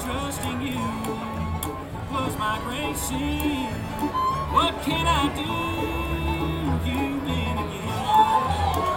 trusting you was my great sin. What can I do? You've been again.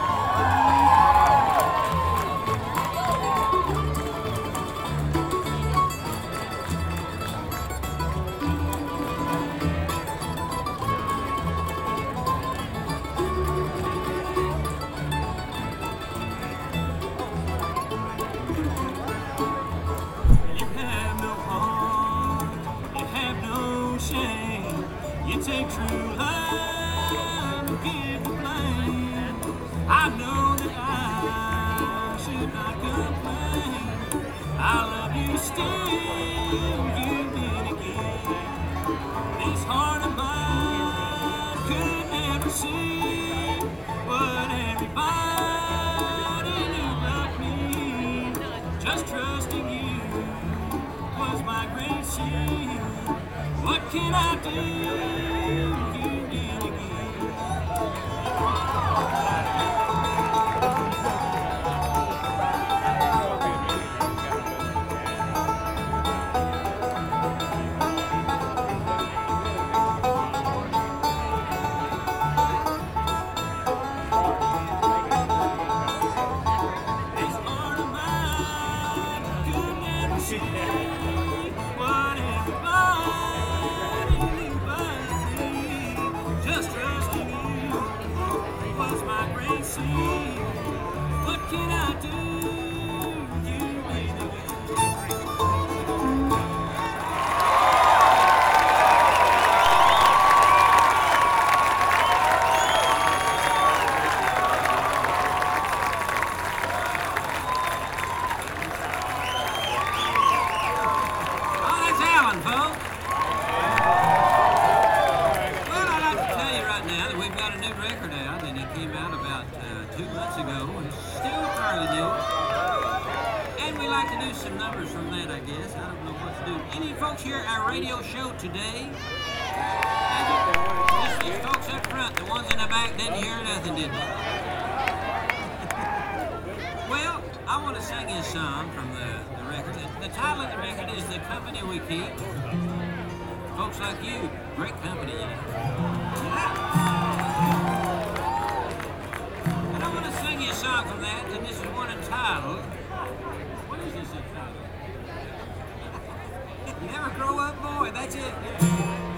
You have no heart, you have no shame. You take true love and give the blame. I know that I should not complain. I love you still, you've been again. This heart of mine could never see what everybody knew about me. Just trusting you was my great sin. What can I do? You did again. This heart of mine could never see what everybody knew about me. Just trusting you was my great sin. What can I do? You did again. Oh, that's Alan, folks. Well, I'd like to tell you right now that we've got a new record out, and it came out about 2 months ago. It's still early news. And we like to do some numbers from that, I guess. I don't know what to do. Any folks here at our radio show today? Just these folks up front. The ones in the back didn't hear nothing, did they? Well, I want to sing you a song from the record. The title of the record is The Company We Keep. Folks like you, great company, you know. And I want to sing you a song from that, and this is one entitled, what is this entitled? Never Grow Up Boy, that's it.